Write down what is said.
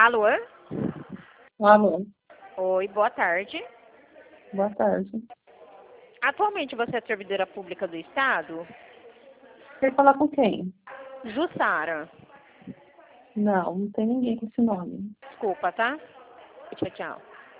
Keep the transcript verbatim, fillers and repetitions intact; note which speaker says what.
Speaker 1: Alô?
Speaker 2: Alô,
Speaker 1: Oi, boa tarde.
Speaker 2: boa tarde.
Speaker 1: Atualmente você é servidora pública do Estado?
Speaker 2: Quer falar com quem?
Speaker 1: Jussara.
Speaker 2: Não, não tem ninguém com esse nome.
Speaker 1: Desculpa, tá? Tchau, tchau.